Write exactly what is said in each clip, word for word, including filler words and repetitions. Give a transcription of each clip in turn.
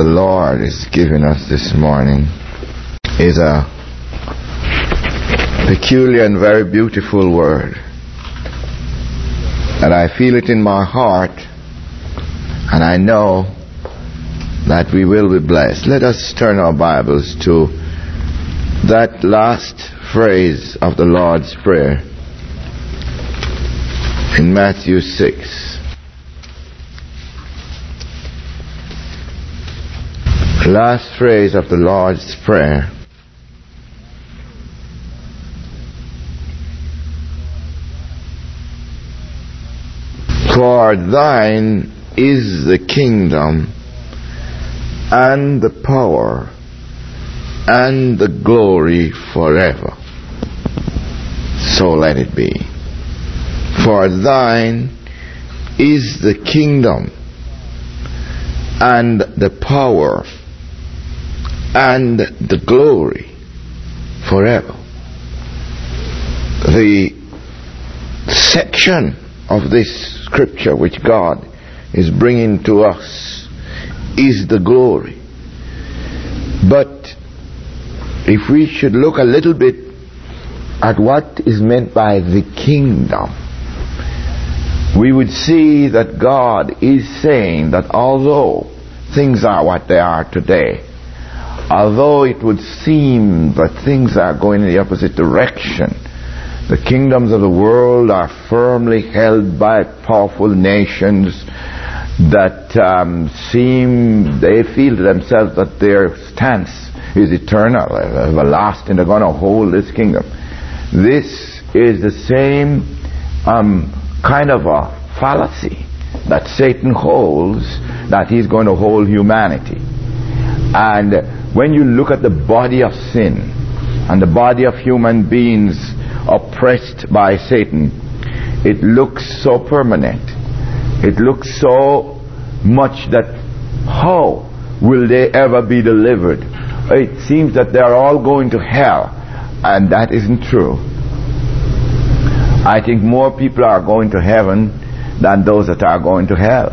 the Lord is giving us this morning is a peculiar and very beautiful word. And I feel it in my heart, and I know that we will be blessed. Let us turn our Bibles to that last phrase of the Lord's Prayer in Matthew six. Last phrase of the Lord's Prayer. For thine is the kingdom and the power and the glory forever. So let it be. For thine is the kingdom and the power and the glory forever. The section of this scripture which God is bringing to us is the glory. But if we should look a little bit at what is meant by the kingdom, we would see that God is saying that although things are what they are today, although it would seem that things are going in the opposite direction, the kingdoms of the world are firmly held by powerful nations that um, seem, they feel to themselves that their stance is eternal, everlasting, they're going to hold this kingdom. This is the same um, kind of a fallacy that Satan holds, that he's going to hold humanity. And when you look at the body of sin and the body of human beings oppressed by Satan, it looks so permanent. It looks so much that how will they ever be delivered? It seems that they're all going to hell, and that isn't true. I think more people are going to heaven than those that are going to hell.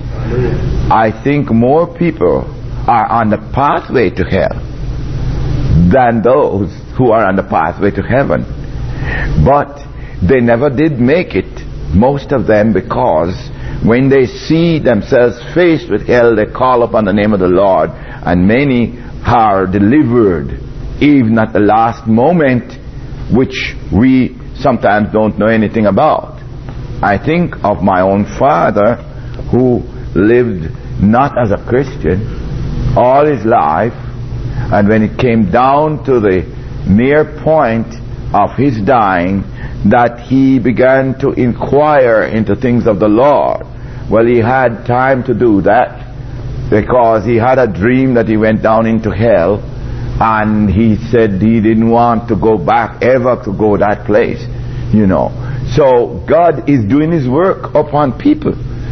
I think more people are on the pathway to hell than those who are on the pathway to heaven. But they never did make it, most of them, because when they see themselves faced with hell, they call upon the name of the Lord, and many are delivered even at the last moment, which we sometimes don't know anything about. I think of my own father, who lived not as a Christian all his life, and when it came down to the near point of his dying, that he began to inquire into things of the Lord. Well, he had time to do that because he had a dream that he went down into hell, and he said he didn't want to go back ever to go that place, you know. So God is doing his work upon people,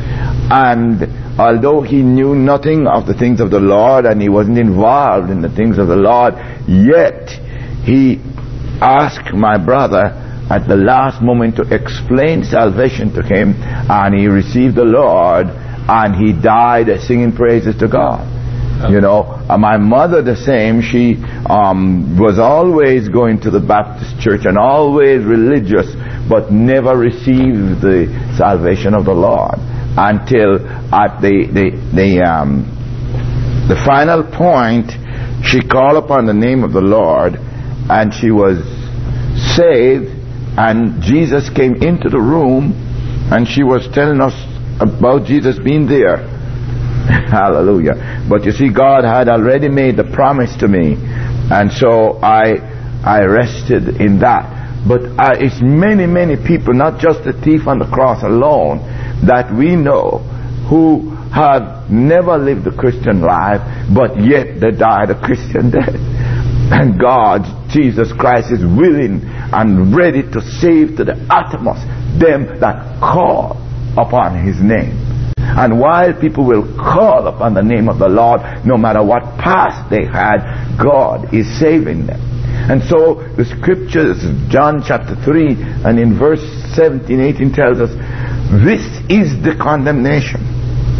and although he knew nothing of the things of the Lord and he wasn't involved in the things of the Lord, yet he asked my brother at the last moment to explain salvation to him, and he received the Lord, and he died singing praises to God. You know, and my mother the same. She um, was always going to the Baptist church and always religious, but never received the salvation of the Lord until at the the the um the final point she called upon the name of the Lord, and she was saved, and Jesus came into the room, and she was telling us about Jesus being there. Hallelujah. But you see, God had already made the promise to me, and so I I rested in that. But uh, it's many, many people, not just the thief on the cross alone, that we know who have never lived a Christian life, but yet they died a Christian death. And God, Jesus Christ, is willing and ready to save to the uttermost them that call upon his name. And while people will call upon the name of the Lord, no matter what past they had, God is saving them. And so the scriptures, John chapter three, and in verse seventeen, eighteen tells us, this is the condemnation,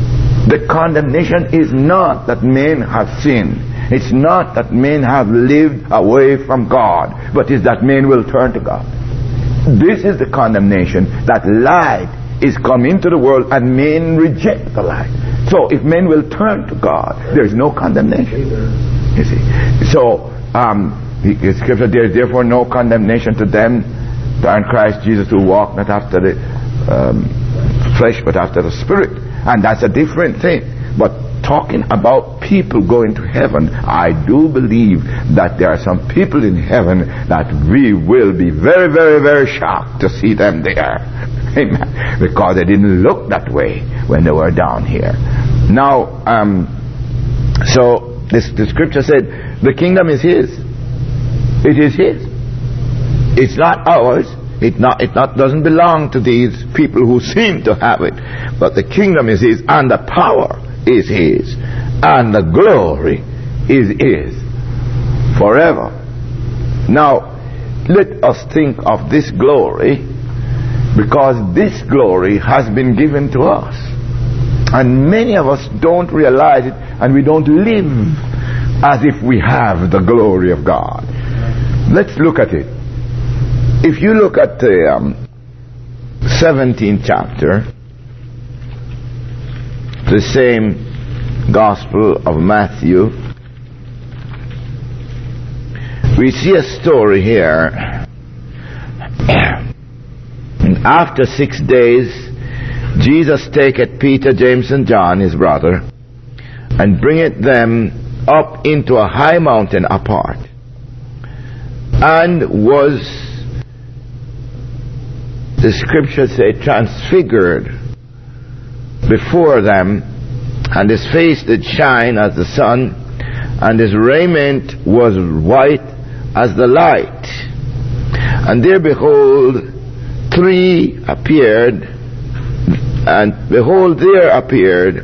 The condemnation is not that men have sinned. It's not that men have lived away from God, but it's that men will turn to God. This is the condemnation, that light is come into the world and men reject the light. So if men will turn to God, there is no condemnation. You see. So um, the, the scripture, there is therefore no condemnation to them that are in Christ Jesus, who walk not after the um, flesh but after the Spirit. And that's a different thing. But talking about people going to heaven, I do believe that there are some people in heaven that we will be very, very, very shocked to see them there. Amen. Because they didn't look that way when they were down here. Now, um, so this, the scripture said, the kingdom is His. It is His. It's not ours. It not it not doesn't belong to these people who seem to have it. But the kingdom is His, and the power is His, and the glory is His forever. Now, let us think of this glory, because this glory has been given to us, and many of us don't realize it, and we don't live as if we have the glory of God. Let's look at it. If you look at the um, seventeenth chapter, the same Gospel of Matthew, we see a story here. After six days, Jesus taketh Peter, James, and John, his brother, and bringeth them up into a high mountain apart, and was, the scriptures say, transfigured before them, and his face did shine as the sun, and his raiment was white as the light. And there behold, three appeared, and behold, there appeared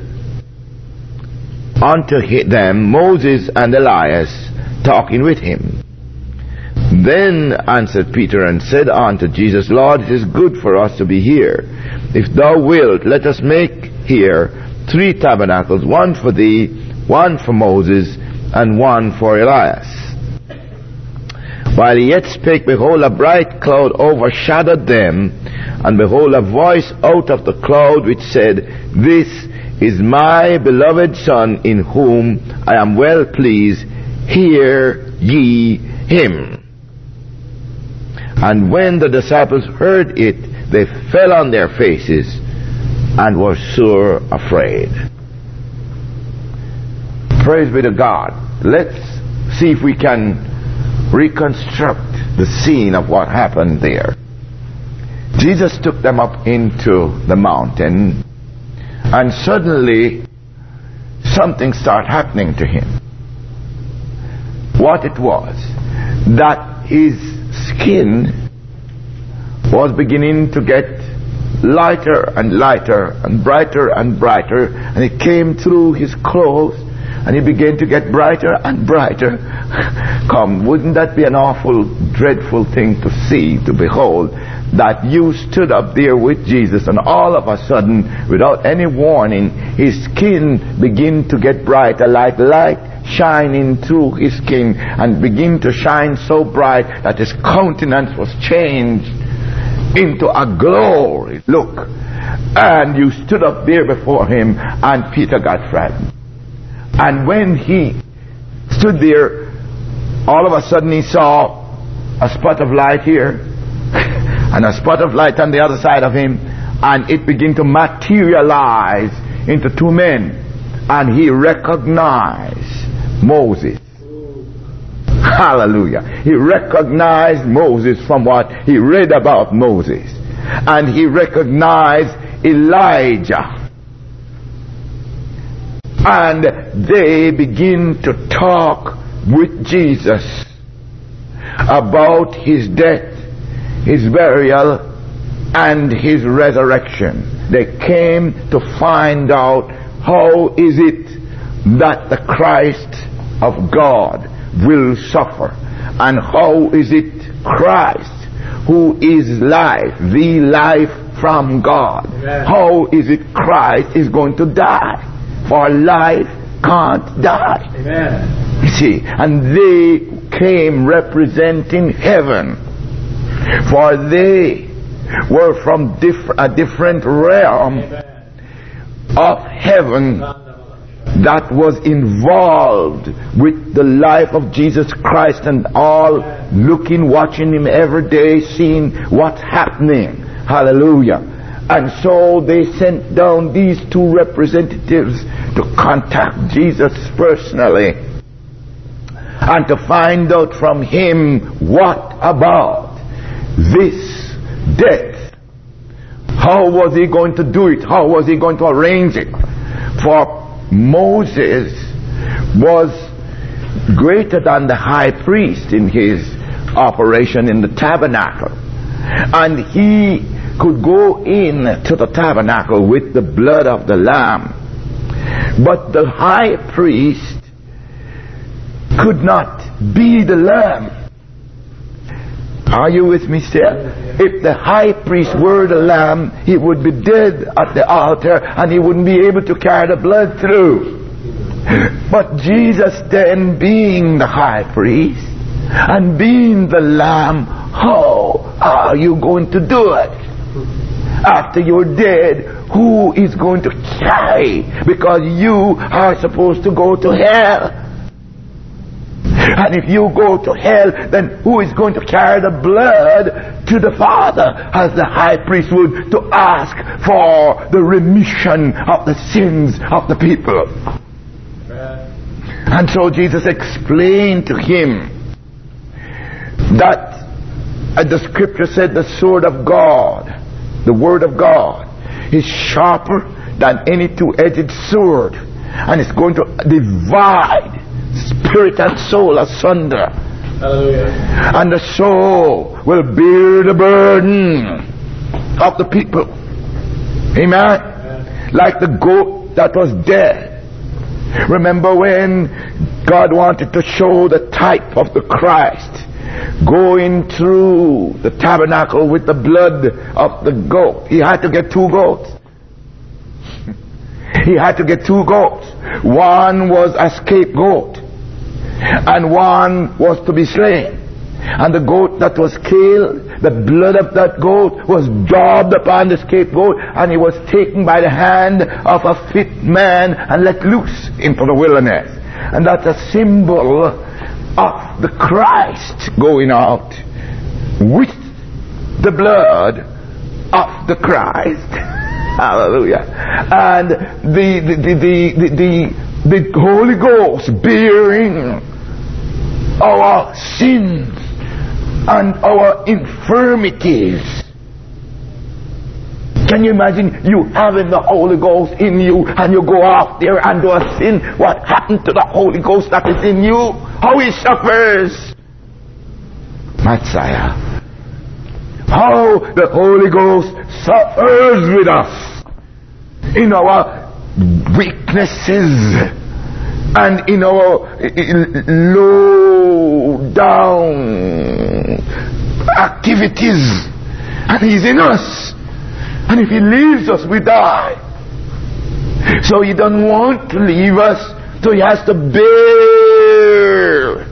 unto them Moses and Elias, talking with him. Then answered Peter and said unto Jesus, Lord, it is good for us to be here. If thou wilt, let us make here three tabernacles, one for thee, one for Moses, and one for Elias. While he yet spake, behold, a bright cloud overshadowed them, and behold, a voice out of the cloud which said, This is my beloved Son, in whom I am well pleased. Hear ye him. And when the disciples heard it, they fell on their faces and were sore afraid. Praise be to God. Let's see if we can reconstruct the scene of what happened there. Jesus took them up into the mountain, and suddenly something started happening to him. What it was, that his skin was beginning to get lighter and lighter and brighter and brighter, and it came through his clothes, and he began to get brighter and brighter. Come, wouldn't that be an awful, dreadful thing to see, to behold, that you stood up there with Jesus, and all of a sudden, without any warning, his skin began to get brighter, like light shining through his skin, and begin to shine so bright that his countenance was changed into a glory. Look, and you stood up there before him, and Peter got frightened. And when he stood there, all of a sudden he saw a spot of light here and a spot of light on the other side of him, and it began to materialize into two men, and he recognized Moses. Hallelujah. He recognized Moses from what he read about Moses, and he recognized Elijah. And they begin to talk with Jesus about his death, his burial, and his resurrection. They came to find out, how is it that the Christ of God will suffer, and how is it Christ, who is life, the life from God, how is it Christ is going to die? for life can't die. Amen. You see, and they came representing heaven, for they were from diff- a different realm of heaven that was involved with the life of Jesus Christ, and all looking, watching him every day, seeing what's happening. Hallelujah. And so they sent down these two representatives to contact Jesus personally and to find out from him what about this death. How was he going to do it? How was he going to arrange it? For Moses was greater than the high priest in his operation in the tabernacle, and he could go in to the tabernacle with the blood of the lamb, but the high priest could not be the lamb. Are you with me still? If the high priest were the lamb, he would be dead at the altar and he wouldn't be able to carry the blood through. But Jesus then, being the high priest and being the lamb, how are you going to do it? After you're dead, who is going to carry? Because you are supposed to go to hell. And if you go to hell, then who is going to carry the blood to the Father, as the high priest would, to ask for the remission of the sins of the people? And so Jesus explained to him that uh, the scripture said the sword of God, the word of God, is sharper than any two-edged sword, and it's going to divide spirit and soul asunder. Hallelujah. And the soul will bear the burden of the people. Amen. Amen. Like the goat that was dead. Remember when God wanted to show the type of the Christ going through the tabernacle with the blood of the goat? He had to get two goats. He had to get two goats. One was a scapegoat, and one was to be slain. And the goat that was killed, the blood of that goat was daubed upon the scapegoat, and he was taken by the hand of a fit man and let loose into the wilderness. And that's a symbol of the Christ going out with the blood of the Christ. Hallelujah. And the the the the, the, the Holy Ghost bearing our sins and our infirmities. Can you imagine you having the Holy Ghost in you and you go out there and do a sin? What happened to the Holy Ghost that is in you? How he suffers. Messiah. How the Holy Ghost suffers with us in our weaknesses and in our low down activities, and he's in us, and if he leaves us, we die. So he doesn't want to leave us, so he has to bear.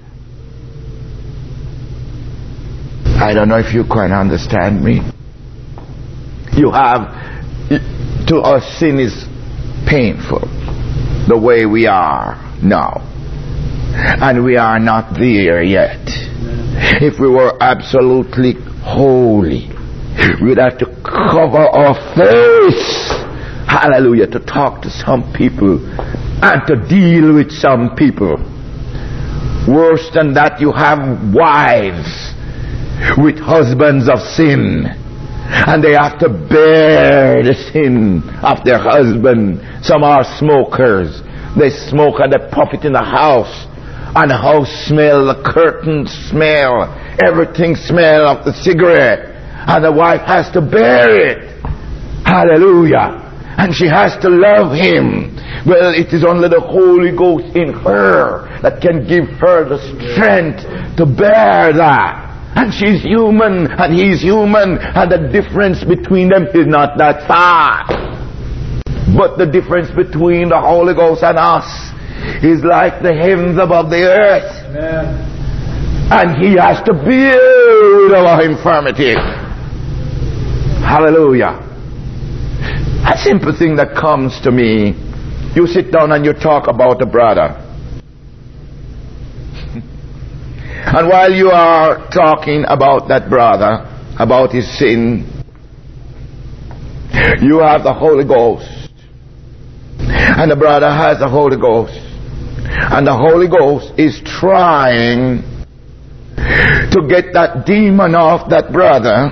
I don't know if you can understand me. You have, to us, sin is painful the way we are now, and we are not there yet. If we were absolutely holy, we'd have to cover our face, hallelujah, to talk to some people and to deal with some people. Worse than that, you have wives with husbands of sin, and they have to bear the sin of their husband. Some are smokers. They smoke and they puff it in the house, and the house smell, the curtains smell, everything smell of the cigarette, and the wife has to bear it. Hallelujah. And she has to love him. Well, it is only the Holy Ghost in her that can give her the strength to bear that. And she's human, and he's human, and the difference between them is not that far. But the difference between the Holy Ghost and us is like the heavens above the earth. Amen. And He has to bear with our infirmity. Hallelujah. A simple thing that comes to me, you sit down and you talk about a brother. And while you are talking about that brother, about his sin, you have the Holy Ghost. And the brother has the Holy Ghost. And the Holy Ghost is trying to get that demon off that brother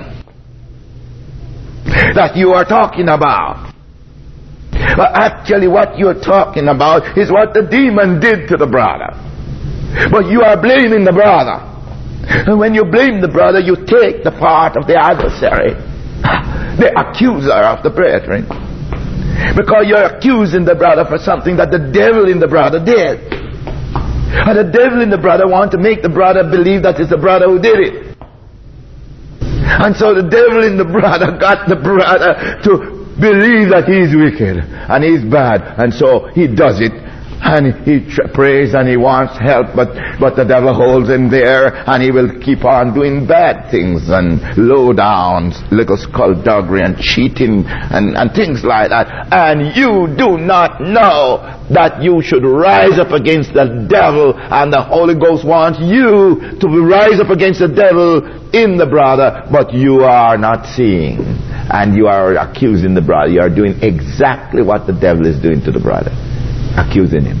that you are talking about. But actually what you're talking about is what the demon did to the brother. But you are blaming the brother. And when you blame the brother, you take the part of the adversary, the accuser of the brethren. Because you're accusing the brother for something that the devil in the brother did. And the devil in the brother wants to make the brother believe that it's the brother who did it. And so the devil in the brother got the brother to believe that he's wicked and he's bad. And so he does it. And he tr- prays and he wants help, but, but the devil holds him there, and he will keep on doing bad things and low downs, little skullduggery and cheating and, and things like that. And you do not know that you should rise up against the devil, and the Holy Ghost wants you to rise up against the devil in the brother, but you are not seeing. And you are accusing the brother. You are doing exactly what the devil is doing to the brother. Accusing him.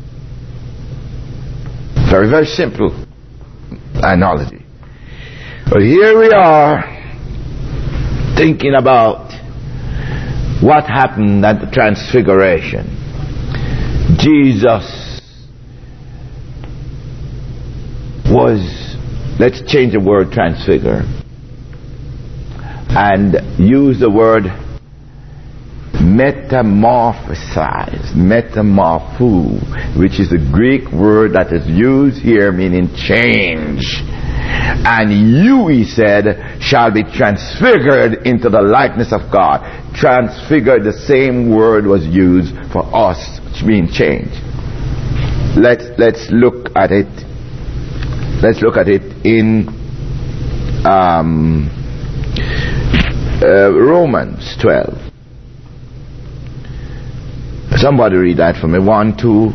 Very, very simple analogy. But here we are thinking about what happened at the Transfiguration. Jesus was, let's change the word transfigure and use the word metamorphosize, metamorpho, which is a Greek word that is used here meaning change. And you, he said, shall be transfigured into the likeness of God. Transfigured, the same word was used for us, which means change. Let's let's look at it. Let's look at it in um, uh, Romans twelve. Somebody read that for me. One, two.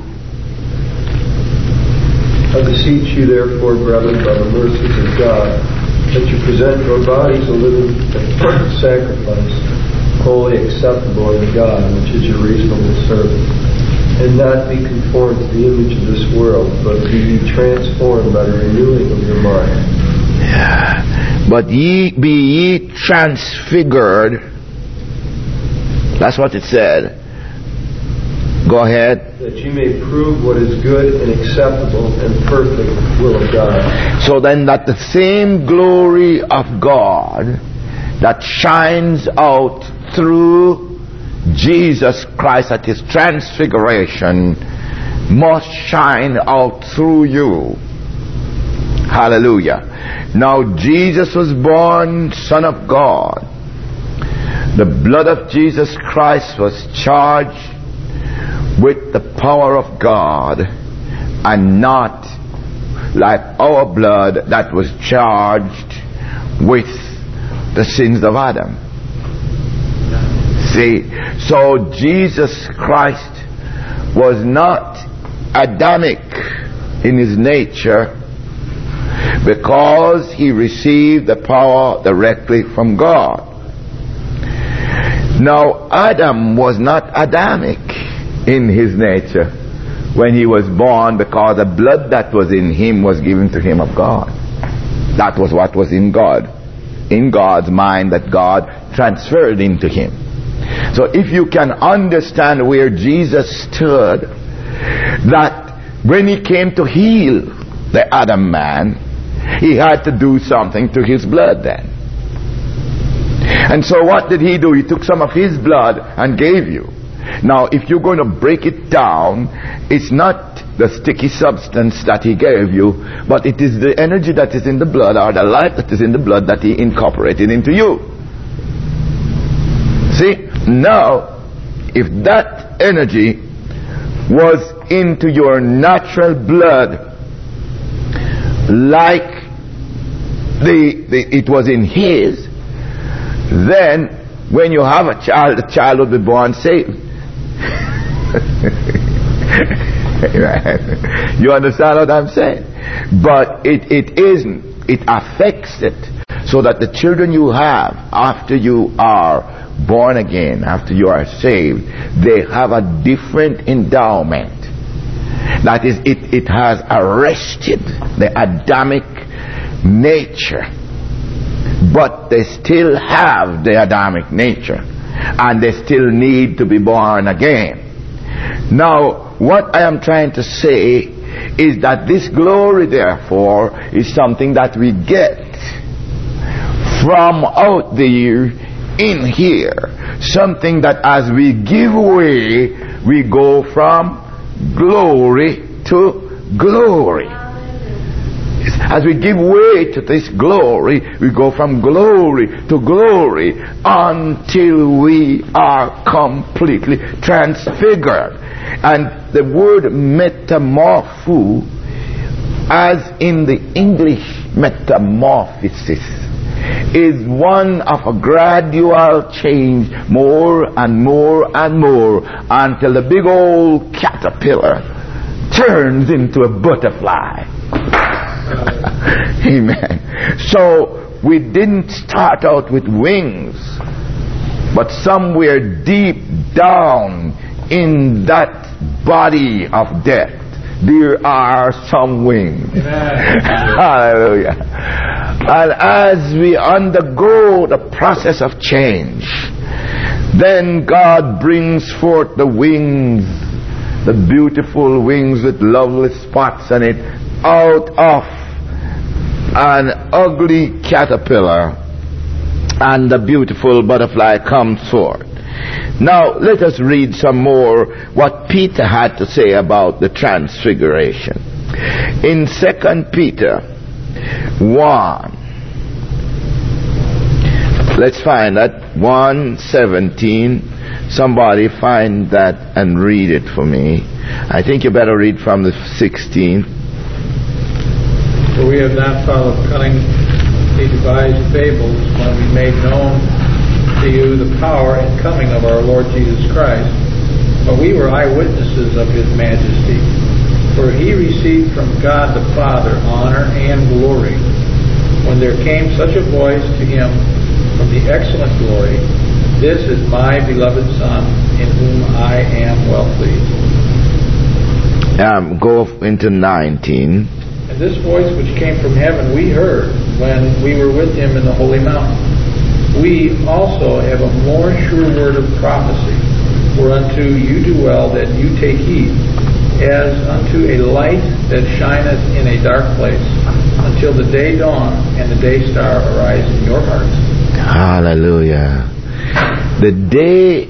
I beseech you, therefore, brethren, by the mercies of God, that you present your bodies a living sacrifice, wholly acceptable unto God, which is your reasonable service. And not be conformed to the image of this world, but be ye transformed by the renewing of your mind. Yeah. But ye be ye transfigured. That's what it said. Go ahead. That you may prove what is good and acceptable and perfect will of God. So then that the same glory of God that shines out through Jesus Christ at His transfiguration must shine out through you. Hallelujah. Now Jesus was born Son of God. The blood of Jesus Christ was charged with the power of God, and not like our blood that was charged with the sins of Adam. See, so Jesus Christ was not Adamic in his nature because he received the power directly from God. Now Adam was not Adamic in his nature when he was born, because the blood that was in him was given to him of God. That was what was in God, in God's mind, that God transferred into him. So if you can understand where Jesus stood, that when he came to heal the Adam man, he had to do something to his blood then. And so what did he do? He took some of his blood and gave you. Now, if you're going to break it down, it's not the sticky substance that he gave you, but it is the energy that is in the blood, or the life that is in the blood, that he incorporated into you. See? Now, if that energy was into your natural blood, like the, the it was in his, then when you have a child, the child will be born saved. You understand what I'm saying? But it, it isn't. It affects it, so that the children you have after you are born again, after you are saved, they have a different endowment. That is, it, it has arrested the Adamic nature, but they still have the Adamic nature, and they still need to be born again. Now, what I am trying to say is that this glory, therefore, is something that we get from out there in here. Something that as we give way, we go from glory to glory. As we give way to this glory, we go from glory to glory until we are completely transfigured. And the word metamorpho, as in the English metamorphosis, is one of a gradual change, more and more and more, until the big old caterpillar turns into a butterfly. Amen. So we didn't start out with wings, but somewhere deep down in that body of death, there are some wings. Hallelujah. And as we undergo the process of change, then God brings forth the wings, the beautiful wings with lovely spots on it, out of an ugly caterpillar, and the beautiful butterfly comes forth. Now let us read some more what Peter had to say about the transfiguration. In Second Peter one, let's find that, one seventeen. Somebody find that and read it for me. I think you better read from the sixteenth. For we have not followed cunningly devised fables when we made known to you the power and coming of our Lord Jesus Christ, but we were eyewitnesses of his majesty. For he received from God the Father honor and glory, when there came such a voice to him from the excellent glory, "This is my beloved Son, in whom I am well pleased." Um, go into nineteen. And this voice which came from heaven we heard when we were with him in the holy mountain. We also have a more sure word of prophecy, whereunto you do well that you take heed, as unto a light that shineth in a dark place, until the day dawn and the day star arise in your hearts. Hallelujah. The day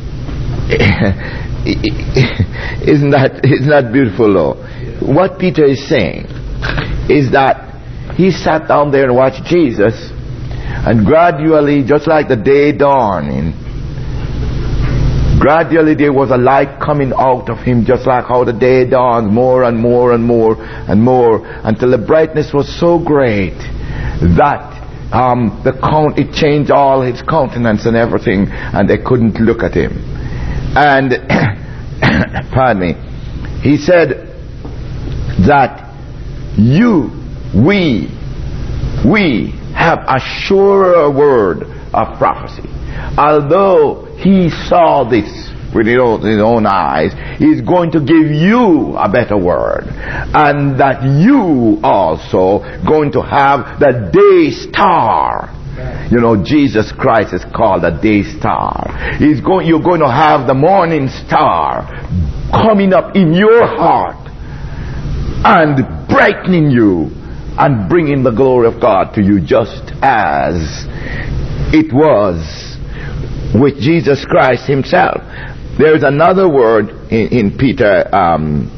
isn't that isn't that beautiful though? What Peter is saying is that he sat down there and watched Jesus, and gradually, just like the day dawning, gradually there was a light coming out of him, just like how the day dawns, more and more and more and more, until the brightness was so great that um, the count it changed all his countenance and everything, and they couldn't look at him. And pardon me, he said that you, we, we have a surer word of prophecy. Although he saw this with his own, his own eyes, he's going to give you a better word, and that you also going to have the day star. You know, Jesus Christ is called a day star. He's going, you're going to have the morning star coming up in your heart and brightening you and bringing the glory of God to you, just as it was with Jesus Christ himself. There's another word in, in Peter, um,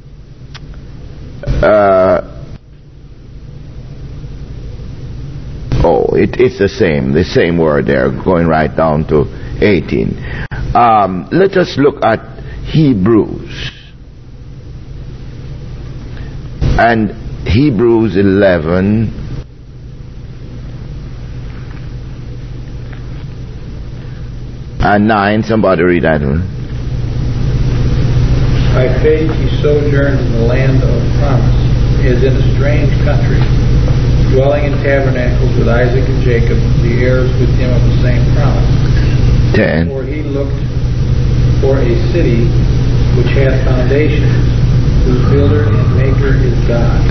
uh, oh, it, it's the same, the same word there, going right down to eighteen. Um, let us look at Hebrews. And Hebrews eleven. And nine. Somebody read that one. By faith he sojourned in the land of promise, as in a strange country, dwelling in tabernacles with Isaac and Jacob, the heirs with him of the same promise. Ten. For he looked for a city which hath foundations, whose builder and maker is God.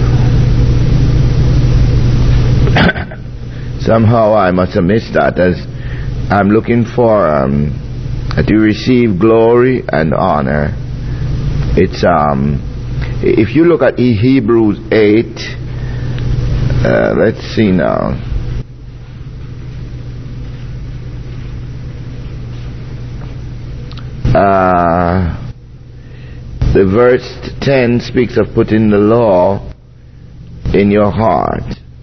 Somehow I must have missed that, as I'm looking for um, to receive glory and honor. It's um, if you look at Hebrews eight, uh, let's see now. Uh, the verse ten speaks of putting the law in your heart.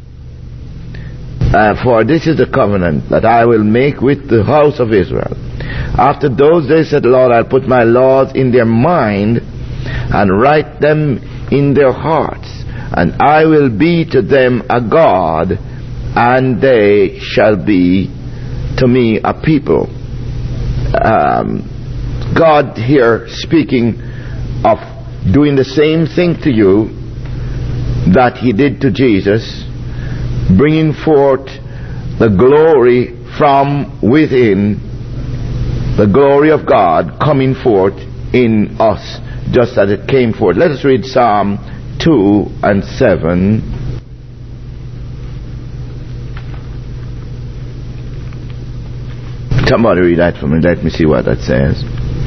Uh, for this is the covenant that I will make with the house of Israel. After those days, said the Lord, I'll put my laws in their mind and write them in their hearts, and I will be to them a God, and they shall be to me a people. Um, God here speaking of doing the same thing to you that he did to Jesus, bringing forth the glory from within, the glory of God coming forth in us, just as it came forth. Let us read Psalm two and seven. Somebody read that for me. Let me see what that says.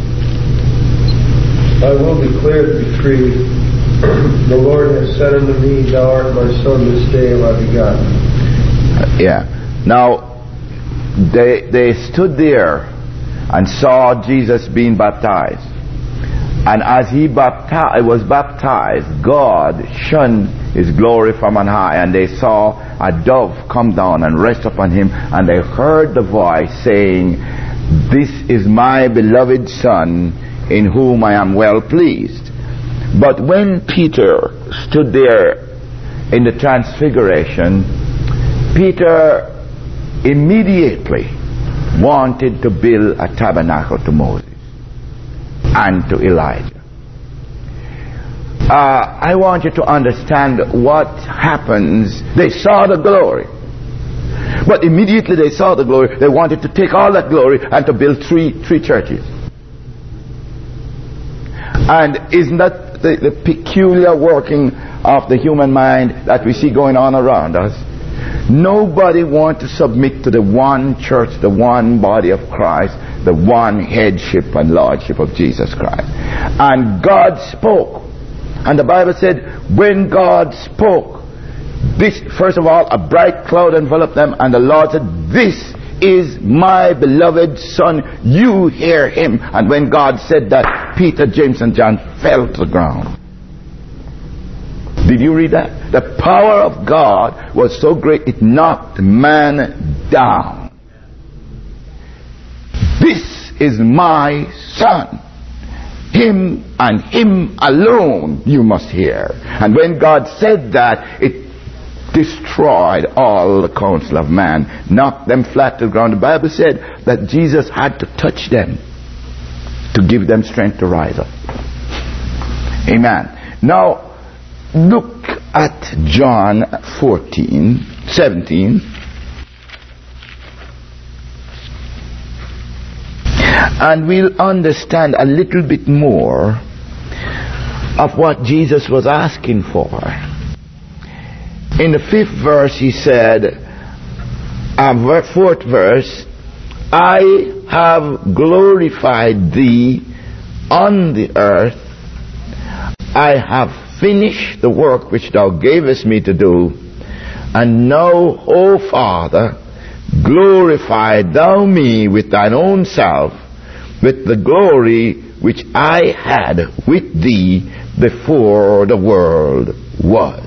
I will declare the decree. The Lord has said unto me, Thou art my son, this day have I begotten. Uh, yeah. Now, they they stood there and saw Jesus being baptized. And as he baptized, was baptized, God shone his glory from on high, and they saw a dove come down and rest upon him, and they heard the voice saying, This is my beloved Son, in whom I am well pleased. But when Peter stood there in the transfiguration, Peter immediately wanted to build a tabernacle to Moses and to Elijah. Uh, I want you to understand what happens. They saw the glory, but immediately they saw the glory, they wanted to take all that glory and to build three three churches. And isn't that the, the peculiar working of the human mind that we see going on around us? Nobody wants to submit to the one church, the one body of Christ, the one headship and lordship of Jesus Christ. And God spoke. And the Bible said, when God spoke, this, first of all, a bright cloud enveloped them, and the Lord said, This is my beloved Son, you hear him. And when God said that, Peter, James, and John fell to the ground. Did you read that? The power of God was so great it knocked man down. This is my Son. Him and him alone you must hear. And when God said that, it destroyed all the counsel of man, knocked them flat to the ground. The Bible said that Jesus had to touch them to give them strength to rise up. Amen. Now, look at John fourteen, seventeen. And we'll understand a little bit more of what Jesus was asking for. In the fifth verse he said, uh, fourth verse, I have glorified thee on the earth. I have finished the work which thou gavest me to do. And now, O Father, glorify thou me with thine own self, with the glory which I had with thee before the world was.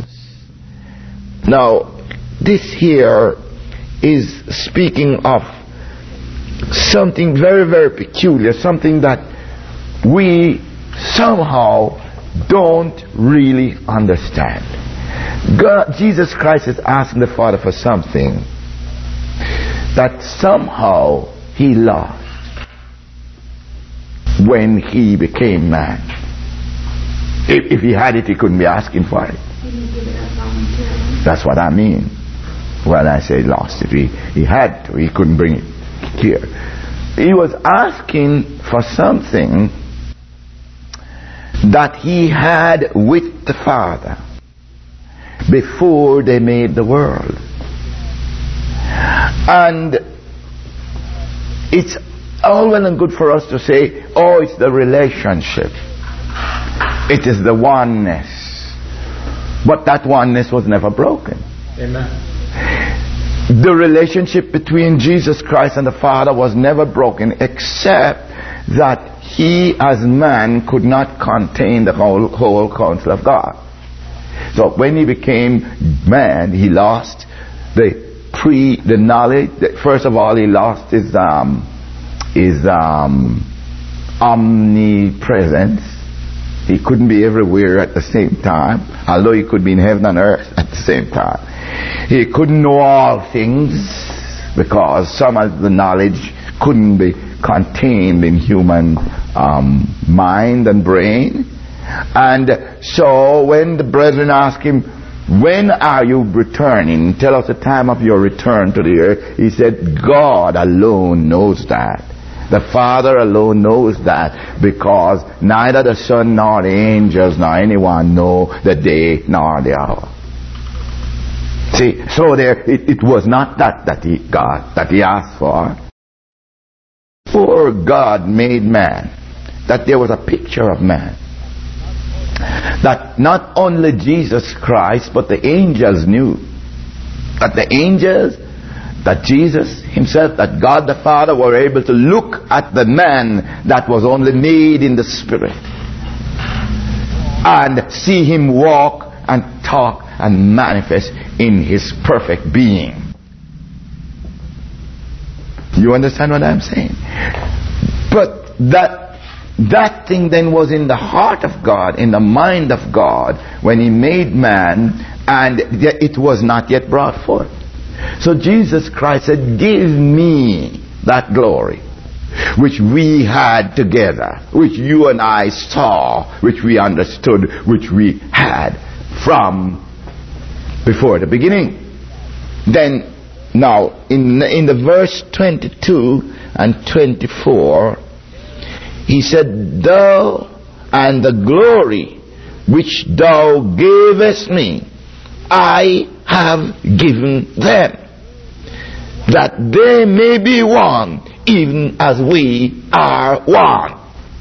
Now, this here is speaking of something very, very peculiar, something that we somehow don't really understand. God, Jesus Christ is asking the Father for something that somehow he lost when he became man. If, if he had it, he couldn't be asking for it. That's what I mean when I say lost it. He, he had to. He couldn't bring it here. He was asking for something that he had with the Father before they made the world. And it's all well and good for us to say, oh, it's the relationship. It is the oneness. But that oneness was never broken. Amen. The relationship between Jesus Christ and the Father was never broken, except that he as man could not contain the whole, whole counsel of God. So when he became man, he lost the pre the knowledge. First of all, he lost his um his um omnipresence. He couldn't be everywhere at the same time, although he could be in heaven and earth at the same time. He couldn't know all things because some of the knowledge couldn't be contained in human um, mind and brain. And so when the brethren asked him, when are you returning? Tell us the time of your return to the earth. He said, God alone knows that. The Father alone knows that, because neither the Son nor the angels nor anyone know the day nor the hour. See, so there it, it was not that that he God that he asked for. For God made man, that there was a picture of man. That not only Jesus Christ, but the angels knew. That the angels, that Jesus himself, that God the Father were able to look at the man that was only made in the Spirit and see him walk and talk and manifest in his perfect being. You understand what I'm saying? But that that thing then was in the heart of God, in the mind of God, when he made man, and it was not yet brought forth. So Jesus Christ said, give me that glory which we had together, which you and I saw, which we understood, which we had from before the beginning. Then now in in the verse twenty-two and twenty-four, he said, thou and the glory which thou gavest me, I have given them, that they may be one, even as we are one.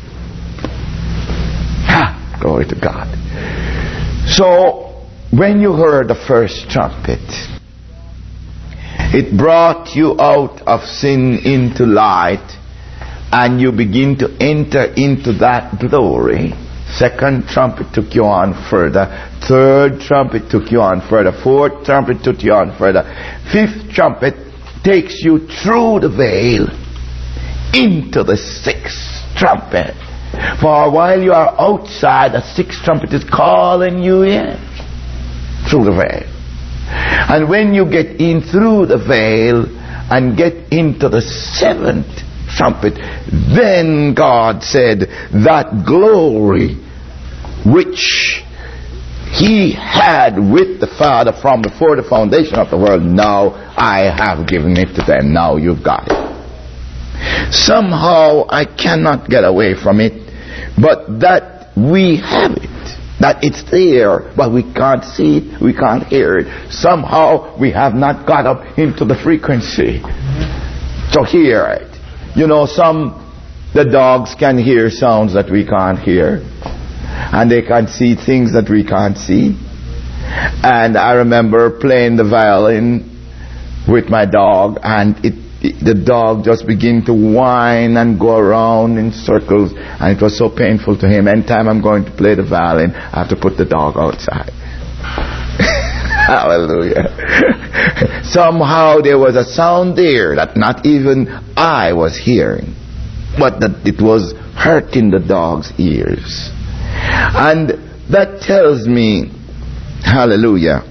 Ha! Glory to God. So, when you heard the first trumpet, it brought you out of sin into light, and you begin to enter into that glory. Second trumpet took you on further. Third trumpet took you on further. Fourth trumpet took you on further. Fifth trumpet takes you through the veil into the sixth trumpet. For while you are outside, the sixth trumpet is calling you in through the veil. And when you get in through the veil and get into the seventh trumpet, then God said, that glory which he had with the Father from before the foundation of the world, now I have given it to them. Now you've got it. Somehow I cannot get away from it, but that we have it, that it's there, but we can't see it, we can't hear it. Somehow we have not got up into the frequency to hear it. You know, some, the dogs can hear sounds that we can't hear, and they can see things that we can't see. And I remember playing the violin with my dog, and it, it the dog just began to whine and go around in circles, and it was so painful to him. Anytime I'm going to play the violin, I have to put the dog outside. Hallelujah. Somehow there was a sound there that not even I was hearing, but that it was hurting the dog's ears. And that tells me, hallelujah,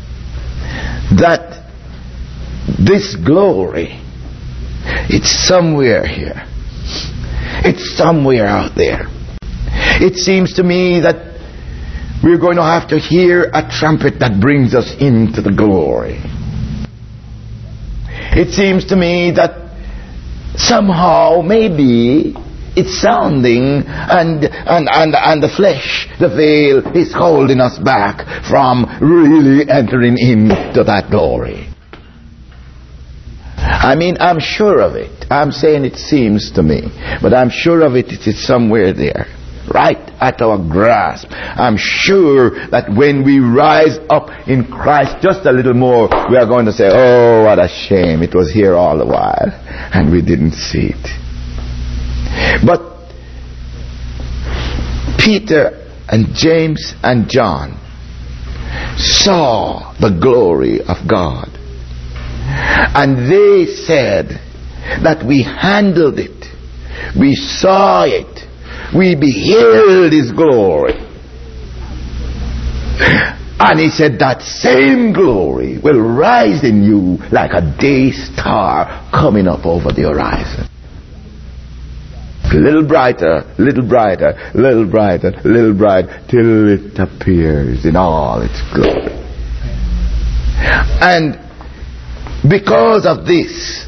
that this glory, it's somewhere here. It's somewhere out there. It seems to me that we're going to have to hear a trumpet that brings us into the glory. It seems to me that somehow, maybe, it's sounding and, and, and, and the flesh, the veil, is holding us back from really entering into that glory. I mean, I'm sure of it. I'm saying it seems to me, but I'm sure of it. It is somewhere there, right at our grasp. I'm sure that when we rise up in Christ just a little more, we are going to say, oh, what a shame. It was here all the while and we didn't see it. But Peter and James and John saw the glory of God. And they said that we handled it, we saw it, we beheld His glory. And he said that same glory will rise in you like a day star coming up over the horizon. Little brighter, little brighter, little brighter, little brighter, till it appears in all its glory. And because of this,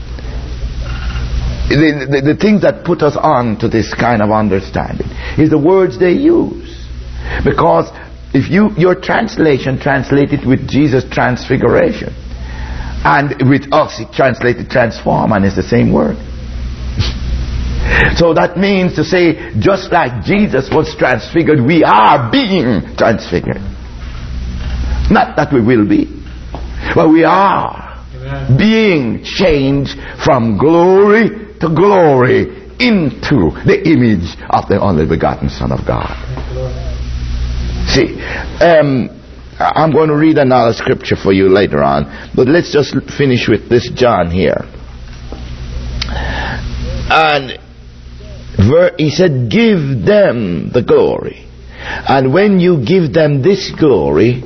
the, the, the things that put us on to this kind of understanding is the words they use. Because if you your translation translated with Jesus transfiguration, and with us it translated transform, and it's the same word. So that means to say, just like Jesus was transfigured, we are being transfigured. Not that we will be, but we are Amen. Being changed from glory to glory into the image of the only begotten Son of God. See, um, I'm going to read another scripture for you later on, but let's just finish with this John here. And he said, give them the glory. And when you give them this glory,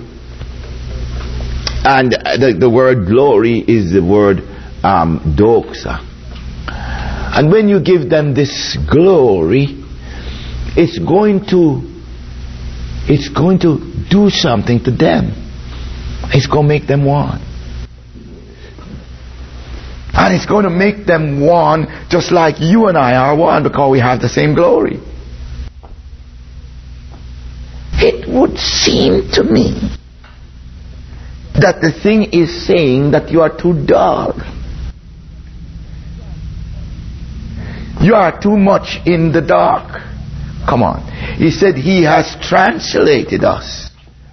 and the, the word glory is the word um, doxa. And when you give them this glory, it's going to it's going to do something to them. It's going to make them one. And it's going to make them one just like you and I are one, because we have the same glory. It would seem to me that the thing is saying that you are too dull. You are too much in the dark. Come on. He said He has translated us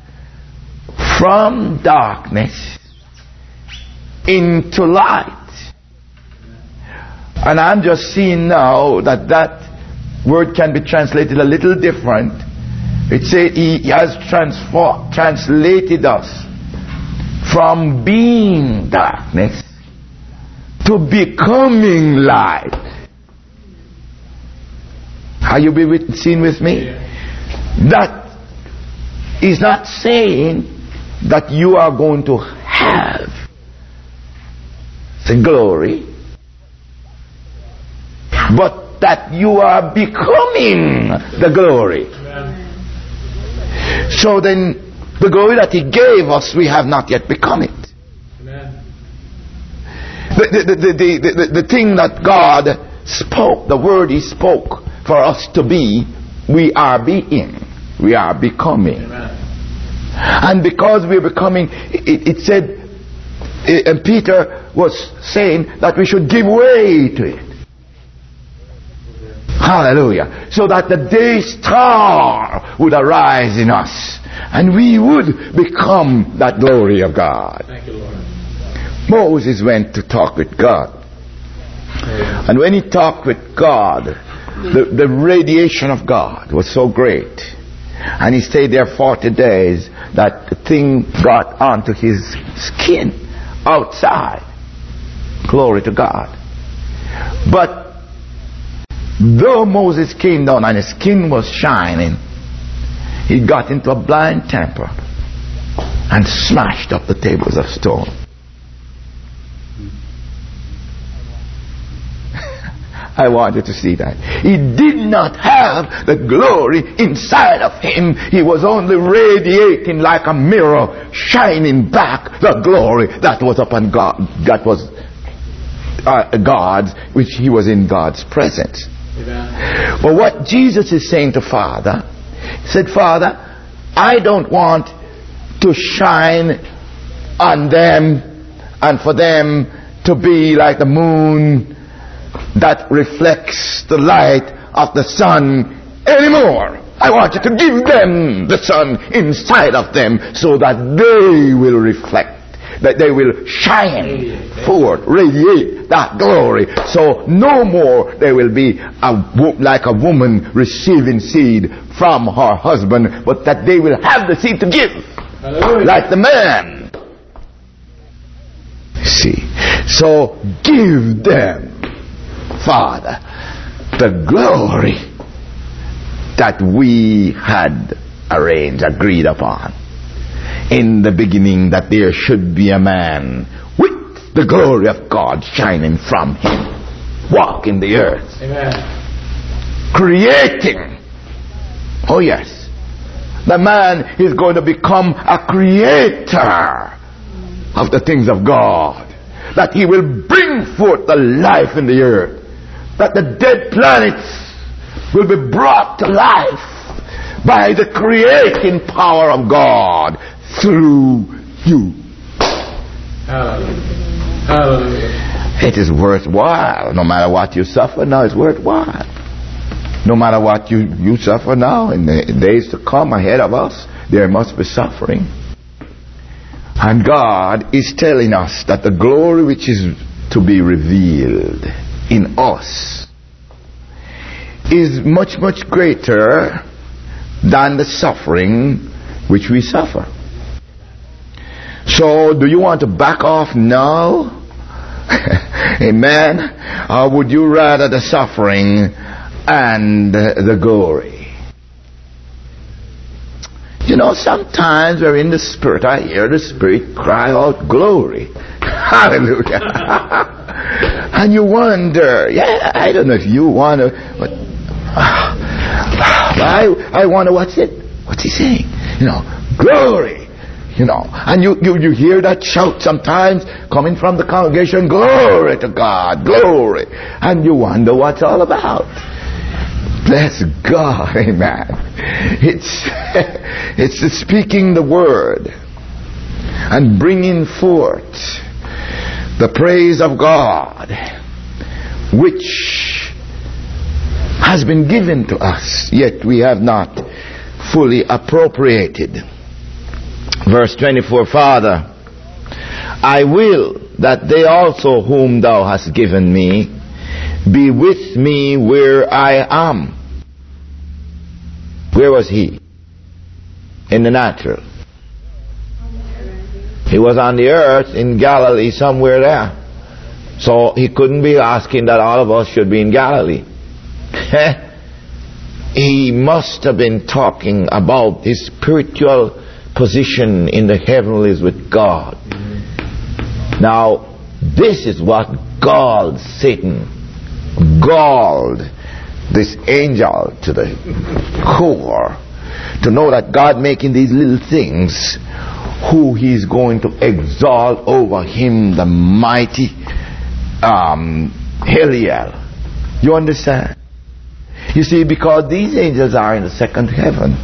from darkness into light. And I'm just seeing now that that word can be translated a little different. It says He has transformed, translated us from being darkness to becoming light. Are you be with, seen with me? That is not saying that you are going to have the glory, but that you are becoming the glory. Amen. So then, the glory that He gave us, we have not yet become it. Amen. The, the, the, the, the, the thing that God spoke, the word He spoke for us to be, we are being. We are becoming. Amen. And because we're becoming, it, it said, and Peter was saying that we should give way to it. Hallelujah. So that the day star would arise in us, and we would become that glory of God. Thank you, Lord. Moses went to talk with God. Amen. And when he talked with God, the, the radiation of God was so great. And he stayed there forty days. that the thing got onto his skin outside. Glory to God. But though Moses came down and his skin was shining, he got into a blind temper and smashed up the tables of stone. I want you to see that. He did not have the glory inside of him. He was only radiating like a mirror, shining back the glory that was upon God, that was uh, God's, which he was in God's presence. Amen. But what Jesus is saying to Father, he said, Father, I don't want to shine on them and for them to be like the moon that reflects the light of the sun anymore. I want you to give them the sun inside of them so that they will reflect, that they will shine forth, radiate that glory. So no more they will be a, like a woman receiving seed from her husband, but that they will have the seed to give. Hallelujah. Like the man. See, so give them, Father, the glory that we had arranged, agreed upon in the beginning, that there should be a man with the glory of God shining from him, walking the earth. Amen. Creating. Oh yes, the man is going to become a creator of the things of God, that he will bring forth the life in the earth, that the dead planets will be brought to life by the creating power of God through you. Hallelujah. Hallelujah. It is worthwhile. No matter what you suffer now, it's worthwhile. No matter what you, you suffer now, in the days to come ahead of us, there must be suffering. And God is telling us that the glory which is to be revealed in us is much, much greater than the suffering which we suffer. So, do you want to back off now? Amen? Or would you rather the suffering and the glory? You know, sometimes we're in the Spirit. I hear the Spirit cry out glory. Hallelujah. And you wonder, yeah, I don't know if you want to, but uh, I, I wonder what's it, what's he saying? You know, glory. You know, and you, you, you hear that shout sometimes coming from the congregation, glory to God, glory. And you wonder what's all about. Bless God, amen. It's, it's speaking the word and bringing forth the praise of God, which has been given to us, yet we have not fully appropriated. Verse twenty-four, Father, I will that they also whom thou hast given me be with me where I am. Where was he? In the natural. He was on the earth in Galilee, somewhere there. So he couldn't be asking that all of us should be in Galilee. He must have been talking about his spiritual position in the heavenlies with God. Now, this is what galled Satan, galled this angel to the core, to know that God making these little things, who he's going to exalt over him, the mighty um, Heliel. You understand? You see, because these angels are in the second heaven.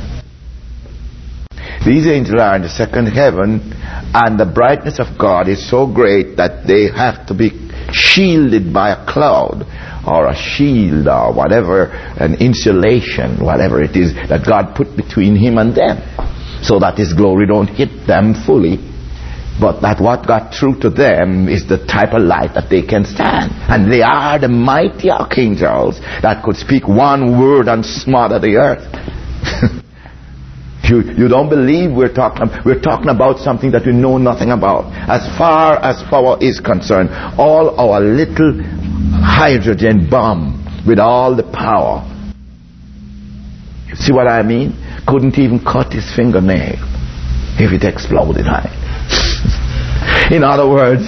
These angels are in the second heaven, and the brightness of God is so great that they have to be shielded by a cloud or a shield or whatever, an insulation, whatever it is that God put between him and them, so that his glory don't hit them fully, but that what got through to them is the type of light that they can stand. And they are the mighty archangels that could speak one word and smother the earth. You, you don't believe we're talking, we're talking about something that we know nothing about. As far as power is concerned, all our little hydrogen bomb with all the power, you see what I mean? Couldn't even cut his fingernail if it exploded on it. In other words,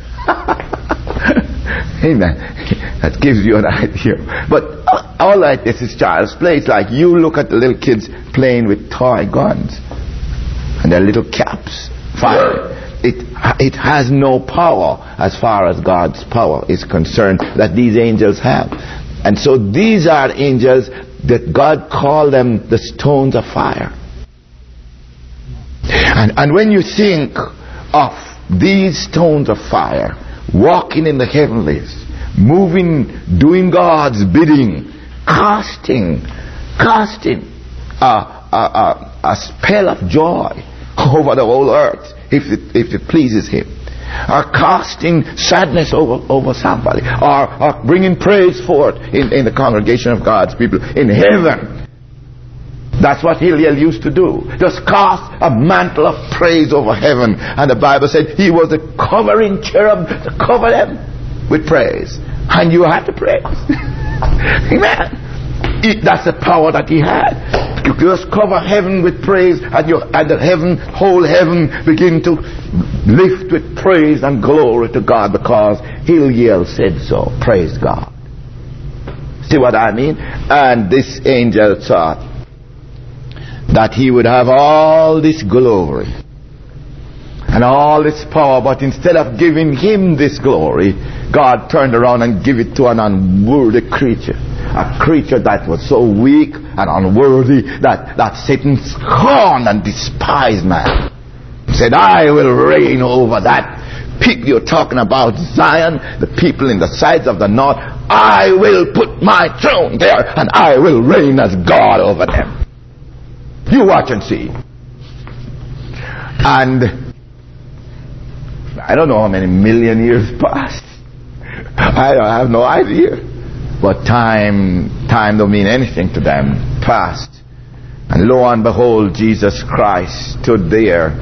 amen, that gives you an idea. But all right, this is child's play. It's like you look at the little kids playing with toy guns and their little caps firing. It, it has no power as far as God's power is concerned that these angels have. And so these are angels that God called them the stones of fire. And, and when you think of these stones of fire walking in the heavenlies, moving, doing God's bidding, casting, casting a, a, a, a spell of joy over the whole earth, if it, if it pleases Him, or casting sadness over, over somebody, or, or bringing praise forth in, in the congregation of God's people in heaven. That's what Hillel used to do. Just cast a mantle of praise over heaven. And the Bible said he was the covering cherub to cover them with praise. And you had to praise. Amen. It, that's the power that he had. You just cover heaven with praise, and, you, and the heaven, whole heaven begin to lift with praise and glory to God, because Hillel said so. Praise God. See what I mean? And this angel thought that he would have all this glory and all this power, but instead of giving him this glory, God turned around and gave it to an unworthy creature. A creature that was so weak and unworthy that, that Satan scorned and despised man. He said, I will reign over that. You're talking about Zion, the people in the sides of the north. I will put my throne there, and I will reign as God over them. You watch and see. And I don't know how many million years passed. I, I have no idea. But time, time don't mean anything to them. Passed. And lo and behold, Jesus Christ stood there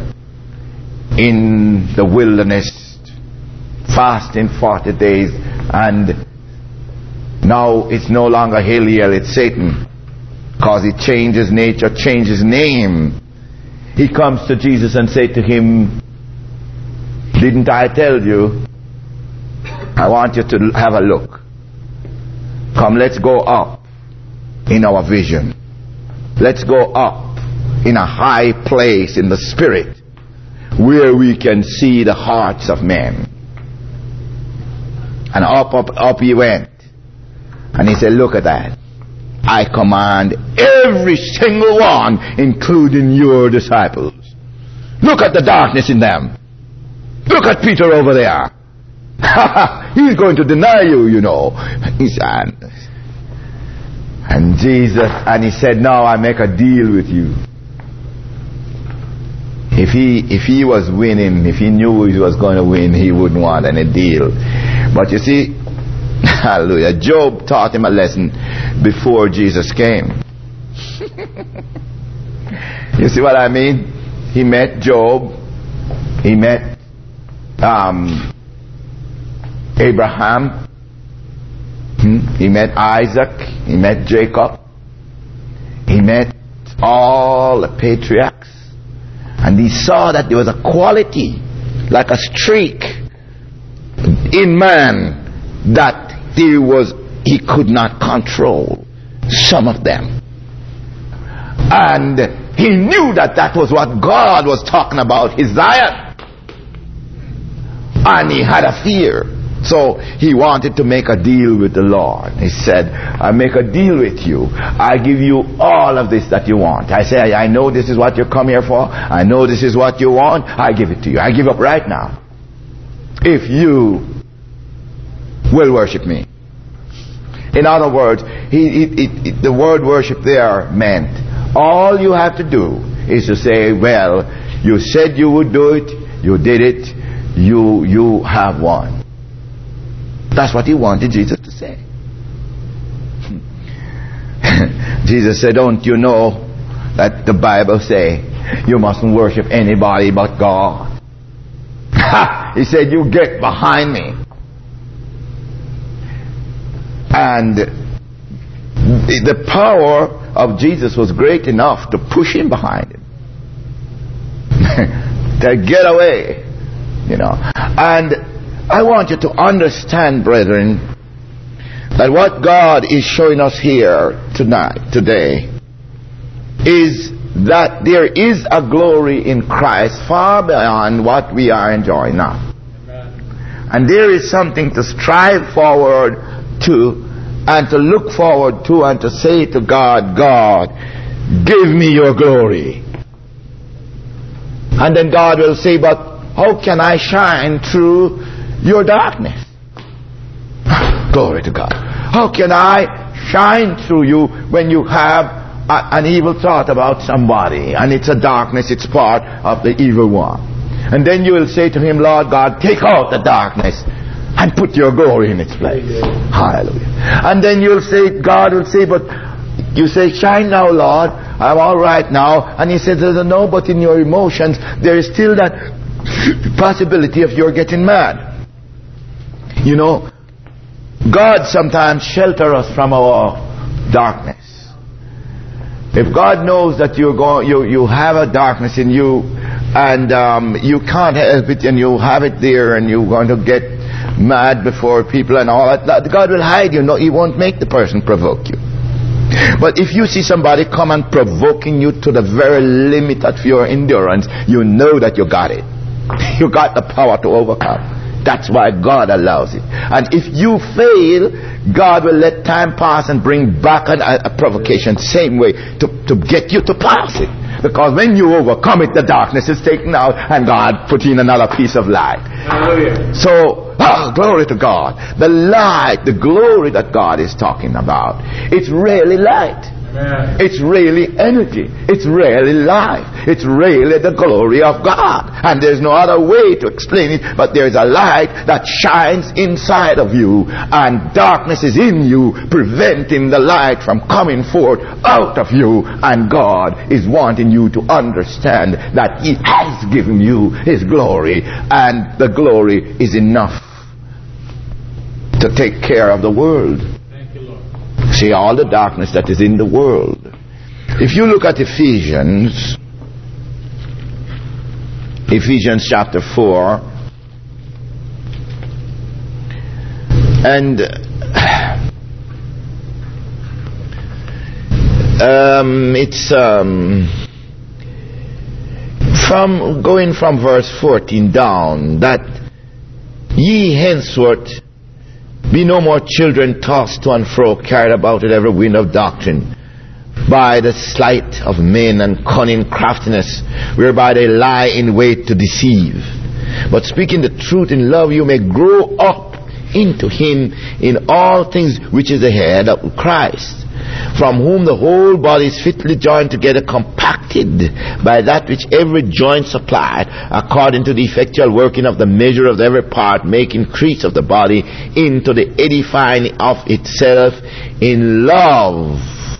in the wilderness, fasting forty days. And now it's no longer Hillel, it's Satan. Because he changed his nature, changed his name. He comes to Jesus and say to him, didn't I tell you? I want you to have a look. Come, let's go up in our vision. Let's go up in a high place in the spirit, where we can see the hearts of men. And up, up, up he went. And he said, look at that. I command every single one, including your disciples. Look at the darkness in them. Look at Peter over there. He's going to deny you, you know. He said, and Jesus, and he said, no, I make a deal with you. If he, if he was winning, if he knew he was going to win, he wouldn't want any deal. But you see, hallelujah, Job taught him a lesson before Jesus came. You see what I mean? He met Job. He met um, Abraham. Hmm? He met Isaac. He met Jacob. He met all the patriarchs. And he saw that there was a quality, like a streak in man, that there was, he could not control some of them. And he knew that that was what God was talking about, his Zion. And he had a fear. So he wanted to make a deal with the Lord. He said, I make a deal with you. I give you all of this that you want. I say, I know this is what you come here for. I know this is what you want. I give it to you. I give up right now. If you will worship me. In other words, he, he, he, the word worship there meant all you have to do is to say, well, you said you would do it, you did it, you you have won. That's what he wanted Jesus to say. Jesus said, don't you know that the Bible say you mustn't worship anybody but God. He said, you get behind me. And the power of Jesus was great enough to push him behind him. To get away. You know. And I want you to understand, brethren, that what God is showing us here tonight, today, is that there is a glory in Christ far beyond what we are enjoying now. Amen. And there is something to strive forward to, and to look forward to, and to say to God, God, give me your glory. And then God will say, but how can I shine through your darkness? Glory to God. How can I shine through you when you have a, an evil thought about somebody, and it's a darkness, it's part of the evil one? And then you will say to him, Lord God, take out the darkness and put your glory in its place. Amen. Hallelujah. And then you'll say, God will say, but you say, shine now, Lord, I'm all right now. And he says, no, but in your emotions there is still that possibility of your getting mad. You know, God sometimes shelters us from our darkness. If God knows that you're going, you you have a darkness in you, and um, you can't help it, and you have it there, and you're going to get mad before people and all that, God will hide you. No, He won't make the person provoke you. But if you see somebody come and provoking you to the very limit of your endurance, you know that you got it. You got the power to overcome. That's why God allows it. And if you fail, God will let time pass and bring back an, a, a provocation same way to, to get you to pass it. Because when you overcome it, the darkness is taken out and God put in another piece of light. Hallelujah. So, oh, glory to God. The light, the glory that God is talking about, it's really light. Amen. It's really energy. It's really life. It's really the glory of God. And there's no other way to explain it, but there's a light that shines inside of you, and darkness is in you, preventing the light from coming forth out of you. And God is wanting you to understand that He has given you His glory, and the glory is enough to take care of the world. See all the darkness that is in the world. If you look at Ephesians, Ephesians chapter four, and um, it's um, from going from verse fourteen down, that ye henceforth be no more children tossed to and fro, carried about with every wind of doctrine, by the sleight of men and cunning craftiness, whereby they lie in wait to deceive. But speaking the truth in love, you may grow up into Him in all things, which is the head of Christ, from whom the whole body is fitly joined together, compacted by that which every joint supplied, according to the effectual working of the measure of every part, make increase of the body into the edifying of itself in love.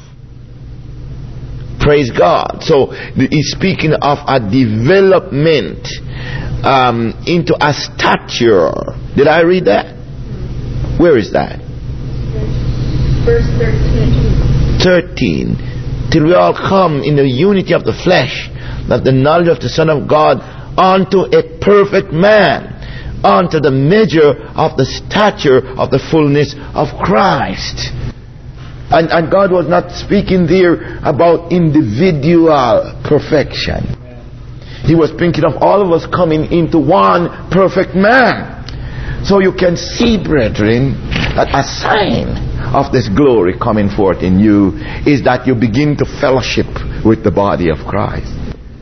Praise God. So he's speaking of a development um, into a stature. Did I read that? Where is that? Verse thirteen. thirteen. Till we all come in the unity of the flesh, that the knowledge of the Son of God, unto a perfect man, unto the measure of the stature of the fullness of Christ. And, and God was not speaking there about individual perfection. He was thinking of all of us coming into one perfect man. So you can see, brethren, that a sign of this glory coming forth in you is that you begin to fellowship with the body of Christ.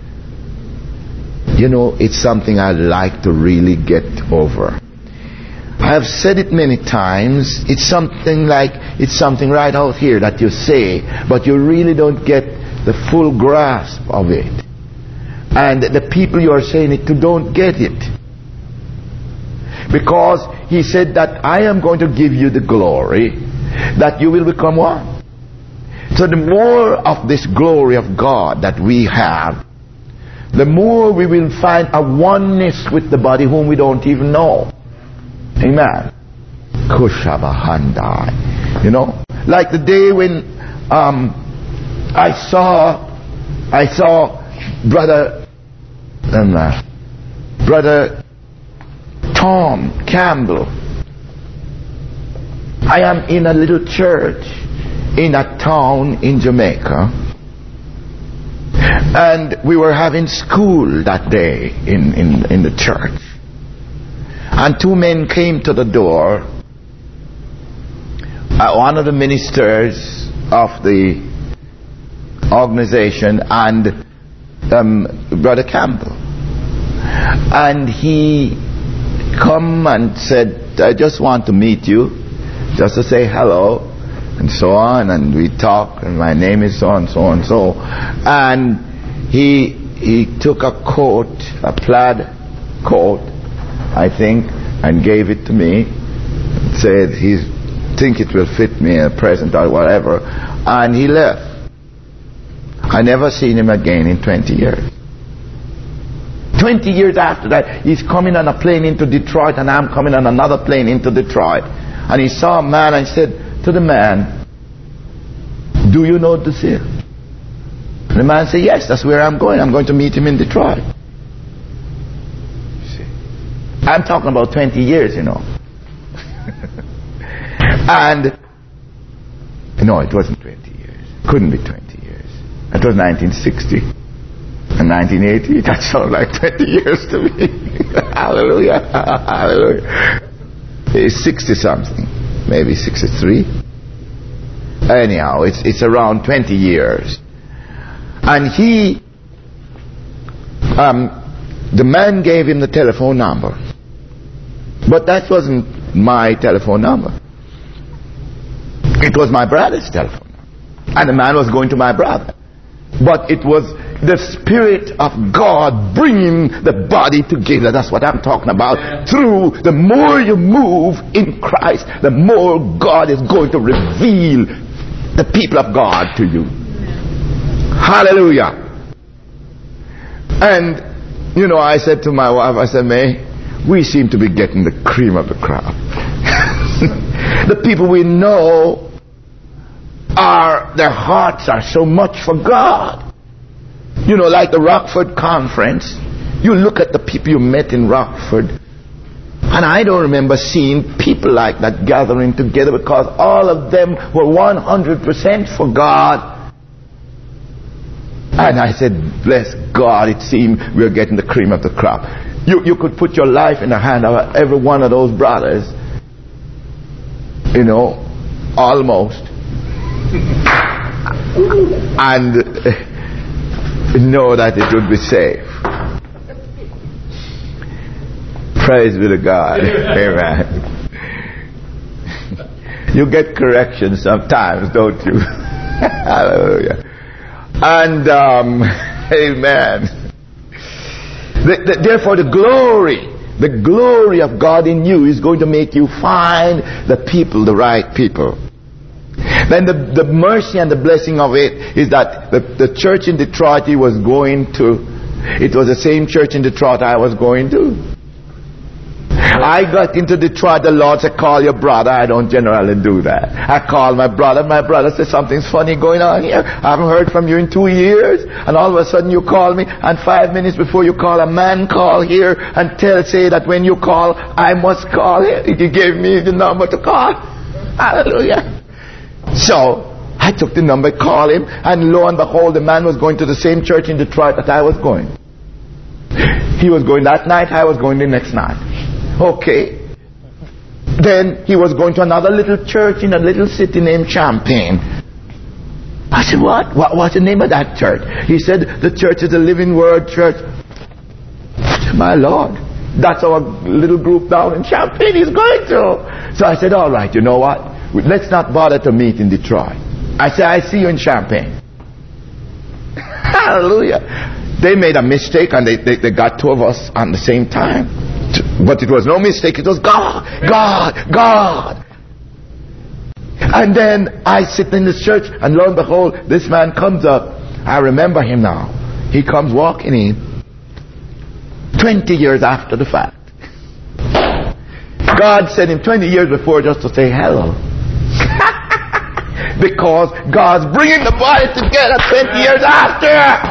You know, it's something I'd like to really get over. I have said it many times. It's something like, it's something right out here that you say, but you really don't get the full grasp of it. And the people you are saying it to don't get it. Because He said that I am going to give you the glory, that you will become one. So the more of this glory of God that we have, the more we will find a oneness with the body whom we don't even know. Amen. Kushabahandai. You know, like the day when um, I saw, I saw brother, um, uh, brother Tom Campbell. I am in a little church in a town in Jamaica, and we were having school that day in, in, in the church, and two men came to the door. Uh, one of the ministers of the organization and um, Brother Campbell, and he come and said, I just want to meet you, just to say hello, and so on, and we talk, and my name is so and so and so. And he he took a coat, a plaid coat, I think, and gave it to me, and said he think it will fit me, a present or whatever, and he left. I never seen him again in twenty years. twenty years after that, he's coming on a plane into Detroit, and I'm coming on another plane into Detroit. And he saw a man and said to the man, do you know the seal? And the man said, yes, that's where I'm going. I'm going to meet him in Detroit. See, I'm talking about twenty years, you know. And, no, it wasn't twenty years. Couldn't be twenty years. It was nineteen sixty. And nineteen eighty, that sounds like twenty years to me. Hallelujah. Hallelujah. It's sixty something, maybe sixty-three. Anyhow, it's it's around twenty years. And he, um, the man gave him the telephone number. But that wasn't my telephone number. It was my brother's telephone number. And the man was going to my brother. But it was the Spirit of God bringing the body together. That's what I'm talking about. Through the more you move in Christ, the more God is going to reveal the people of God to you. Hallelujah. And, you know, I said to my wife, I said, May, we seem to be getting the cream of the crop. The people we know are, their hearts are so much for God. You know, like the Rockford Conference, you look at the people you met in Rockford, and I don't remember seeing people like that gathering together, because all of them were one hundred percent for God. And I said, bless God, it seemed we were getting the cream of the crop. You, you could put your life in the hand of every one of those brothers, you know, almost, and know that it would be safe. Praise be to God. Amen. You get correction sometimes, don't you? Hallelujah. And um, amen. The, the, therefore the glory the glory of God in you is going to make you find the people, the right people. Then the, the mercy and the blessing of it is that the, the church in Detroit he was going to, it was the same church in Detroit I was going to. I got into Detroit, the Lord said, call your brother. I don't generally do that. I called my brother. My brother said, something's funny going on here. I haven't heard from you in two years. And all of a sudden you call me, and five minutes before you call, a man call here and tell, say that when you call, I must call him. He gave me the number to call. Hallelujah. So I took the number, called him, and lo and behold, the man was going to the same church in Detroit that I was going. He was going that night, I was going the next night. Okay. Then he was going to another little church in a little city named Champaign. I said, what? what? What's the name of that church? He said, the church is the Living Word Church. I said, my Lord, that's our little group down in Champaign he's going to. So I said, all right, you know what? Let's not bother to meet in Detroit. I said, I see you in Champaign. Hallelujah. They made a mistake, and they, they, they got two of us on the same time. But it was no mistake. It was God, God, God. And then I sit in this church, and lo and behold, this man comes up. I remember him now. He comes walking in twenty years after the fact. God sent him twenty years before just to say hello. Because God's bringing the body together twenty years after.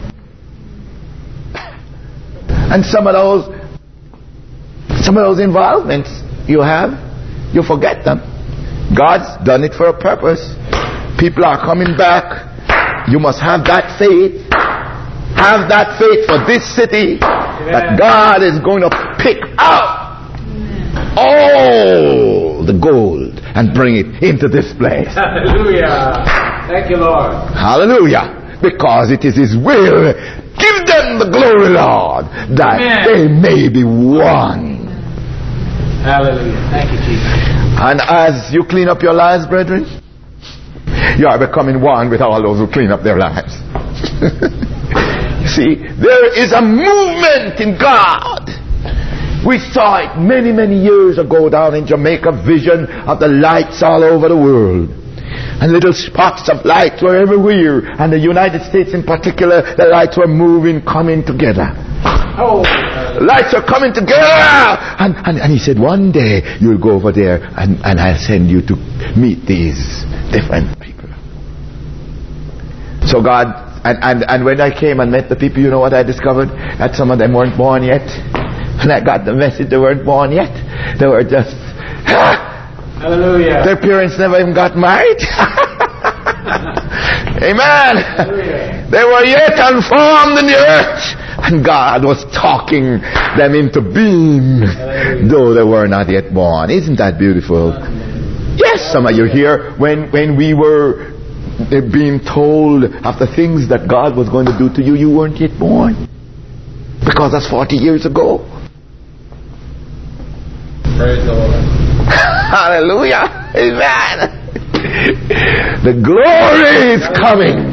And some of those some of those involvements you have, you forget them. God's done it for a purpose. People are coming back. You must have that faith. Have that faith for this city. Amen. That God is going to pick out all the gold and bring it into this place. Hallelujah. Thank you, Lord. Hallelujah. Because it is His will. Give them the glory, Lord, that Amen. They may be one. Hallelujah. Thank you, Jesus. And as you clean up your lives, brethren, you are becoming one with all those who clean up their lives. See, there is a movement in God. We saw it many, many years ago down in Jamaica, vision of the lights all over the world. And little spots of lights were everywhere. And the United States in particular, the lights were moving, coming together. Oh, lights are coming together. And, and, and he said, one day you'll go over there and, and I'll send you to meet these different people. So God, and, and, and when I came and met the people, you know what I discovered? That some of them weren't born yet. And I got the message, they weren't born yet. They were just... Hallelujah. Their parents never even got married. Amen. Hallelujah. They were yet unformed in the earth. And God was talking them into being. Hallelujah. Though they were not yet born. Isn't that beautiful? Hallelujah. Yes, some of you here, when, when we were being told of the things that God was going to do to you, you weren't yet born. Because that's forty years ago. Praise the Lord. Hallelujah. Amen. The glory is coming.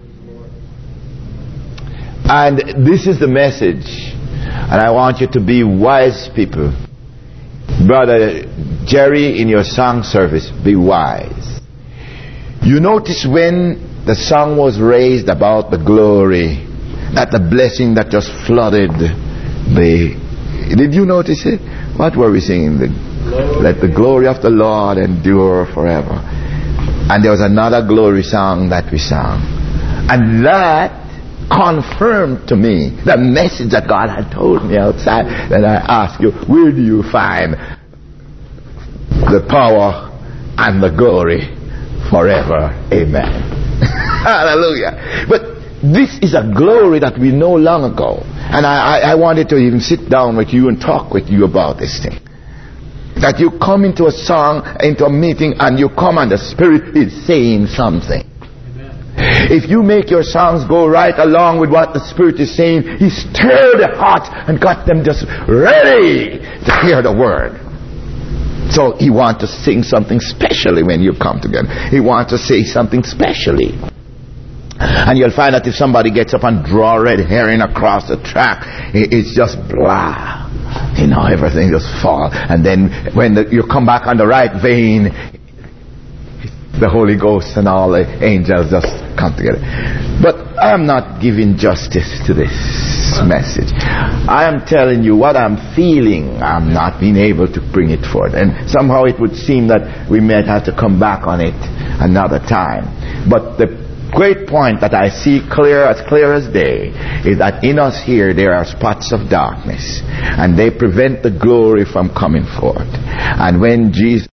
And this is the message. And I want you to be wise people. Brother Jerry, in your song service, be wise. You notice when the song was raised about the glory, that the blessing that just flooded the... Did you notice it? What were we singing? The Let the glory of the Lord endure forever. And there was another glory song that we sang. And that confirmed to me the message that God had told me outside. Then I asked you, where do you find the power and the glory forever? Amen. Hallelujah. But this is a glory that we know long ago. And I, I, I wanted to even sit down with you and talk with you about this thing. That you come into a song, into a meeting, and you come and the Spirit is saying something. Amen. If you make your songs go right along with what the Spirit is saying, He stirred the heart and got them just ready to hear the Word. So He wants to sing something specially when you come together. He wants to say something specially. And you'll find that if somebody gets up and draw red herring across the track, it's just blah. You know, everything just fall. And then when the, you come back on the right vein, the Holy Ghost and all the angels just come together. But I'm not giving justice to this message. I am telling you what I'm feeling. I'm not being able to bring it forth. And somehow it would seem that we might have to come back on it another time. But the great point that I see clear, as clear as day, is that in us here there are spots of darkness, and they prevent the glory from coming forth. And when Jesus